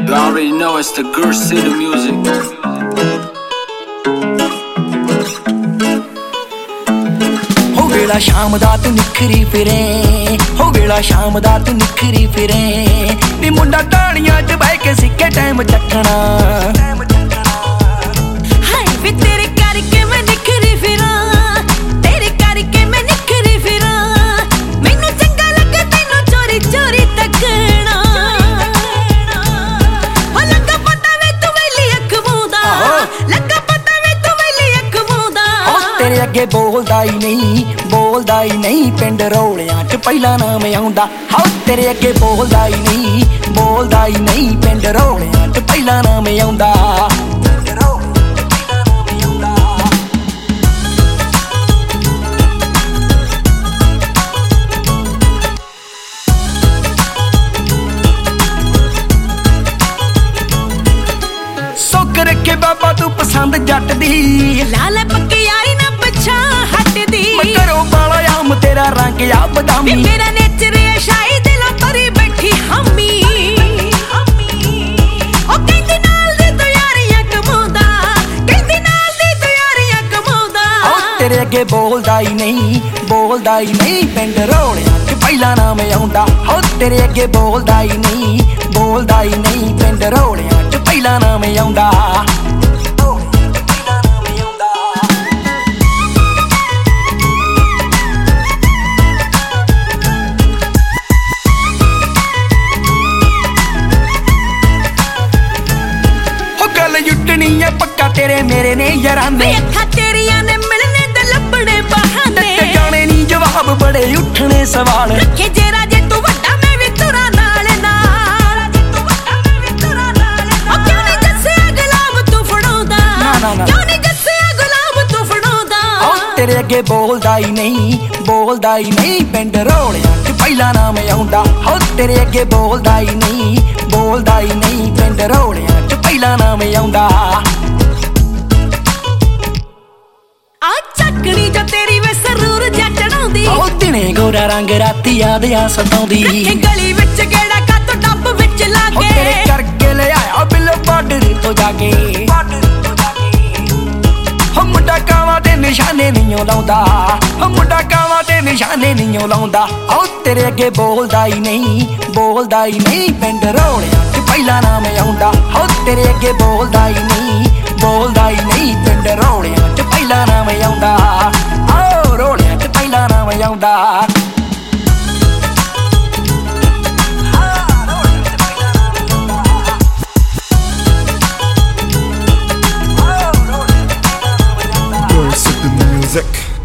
You already know it's the Girl City music. हो वेला शाम दा तू निखरी फिरे, हो वेला शाम दा तू निखरी फिरे, नी मुंडा टाणियां च बह के सिक्के टाइम चक्कना। हाय वे तेरे करके मैं निखरी फिरा, तेरे करके मैं निखरी फिरा, मैनू चंगा लगे तैनू चोरी चोरी तकना। हो लगा पता वे तू वेली अख मूंदा, लगा पता वे तू वेली अख मूंदा। तेरे अगे बोलदा ही नहीं पिंड रौलियां च पहला नाम आउंदा। हाओ तेरे अगे बोलदा ही नहीं पिंड रौलियां च पहला नाम आउंदा। सुख रखे बाबा तू पसंद जट दी, लाल पक्की यारी ना पछा हटदी। मैं घरों बाला आम तेरा रंग आ बदामी, मेरा नेचर है शाही दिलों भरी बैठी हमी। ओ कहंदी नाल दी तू यारियां कमाउंदा, कहंदी नाल दी तू यारियां कमाउंदा। तेरे अगे बोलदा ही नहीं पिंड रौलियां च पहला नाम आउंदा। हो तेरे अगे बोलदा ही नहीं पिंड रौलियां च पहला नाम आउंदा। युटनी है पक्का तेरे मेरे ने याराने, अखा तेरियां ने मिलने ते लभने बहाने। जाने नी जवाब बड़े उठने सवाल, रखे जे राजे तू वड्डा मैं भी तुरा नाल नाल। ओ क्यों नहीं जस्सिया गुलाब तू फड़ाउंदा, क्यों नहीं जस्सिया गुलाब तू फड़ाउंदा। तेरे अगे बोलदा ही नहीं पिंड रौलियां च पहला नाम आउंदा। हो तेरे अगे बोलदा ही नहीं पिंड रौलियां च पहला नाम आउंदा। आ चकनी जो तेरी वे सरूर जटणाउंदी, ओ दिने गोरा रंग राती याद आ सताउंदी। रखे गली विच गेड़ा का तो डब विच लागे, तेरे करके ले आया बिलो बार्डर तो जाके। हो मुंडा कावां ते निशाने नहीं लाउंदा, हो मुंडा कावां ते निशाने नहीं लाउंदा। ओ तेरे अगे बोलदा ही नहीं पिंड रौलियां च पहला नाम आउंदा। हो तेरे अगे बोलदा ही नहीं पिंड रौलियां च पहला नाम आउंदा। ओ रौलियां च पहला नाम आउंदा। Girl City music.